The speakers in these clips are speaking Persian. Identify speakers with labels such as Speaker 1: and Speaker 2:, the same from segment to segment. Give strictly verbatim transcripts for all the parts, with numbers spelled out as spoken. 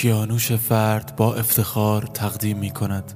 Speaker 1: کیانوش فرد با افتخار تقدیم می کند.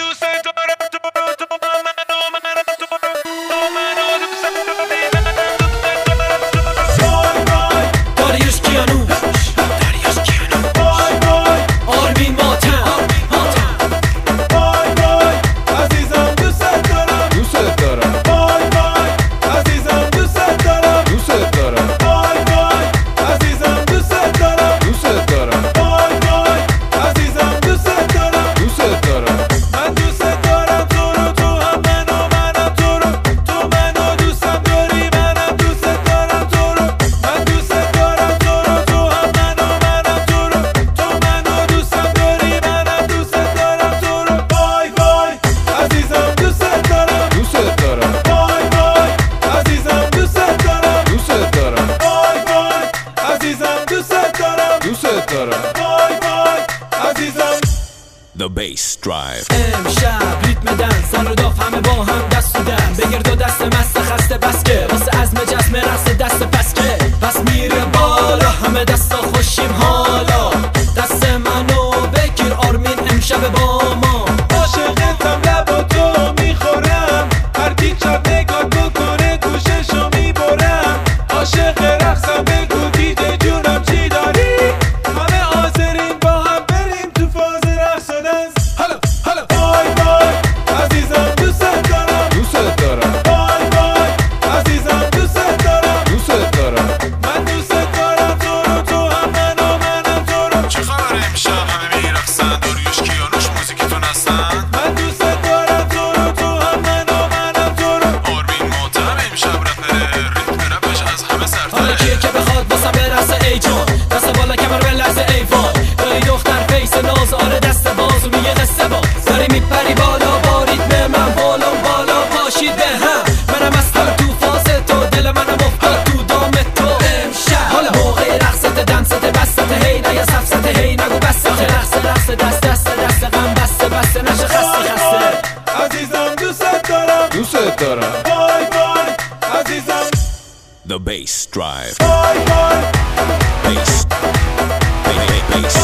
Speaker 2: The Bass Drive.
Speaker 3: امشب ریتم دن سر و داف همه با هم دست و دست بگرد و دست مست خسته بس که واسه عزم جزم رقص دست پس که پس میره بالا همه دستا خوشیم حالا دست منو بگیر آرمین امشب با ما
Speaker 4: عاشقتم لب و تو میخورم هر کی چپ نگاه بکنه گوششو میبرم عاشق رقصم بگو دیده جونم چی داری همه حاضرین با هم بریم تو فاز رقص و دنس هلا هلا بای بای عزیزم دوست دارم دوست دارم بای بای عزیزم دوست دارم دوست دارم من دوست دارم تو رو تو هم من و منم تو رو
Speaker 5: چه خبر امشب همه میرقصن داریوش کیانوش موزیکتون هستن
Speaker 4: من دوست دارم تو رو تو هم من و منم تو رو
Speaker 5: آرمین ماتم امشب رپره ریتم رپش از همه سرتره
Speaker 3: حالا کیه که بخواد واسه برسه ای جان دست بالا کمر بلرزه ای وای داری دختر فیس ناز آره دست باز و میگه قصه باز داری میپری بالا با ریتم من بالا بالا پاشیده هم منم هستم تو فاز تو دل منم افتاد تو دام تو امشب حالا موقع رقصت دنست بست هی نیا سفست هی نگو بست رقص رقص دست دست دست غم بسته بسته نشه خسته خسته
Speaker 4: عزیزم دوست دارم دوست دارم بای بای عزیزم
Speaker 2: The Bass Drive.
Speaker 4: بای بای
Speaker 2: Bass. Bass. Bass.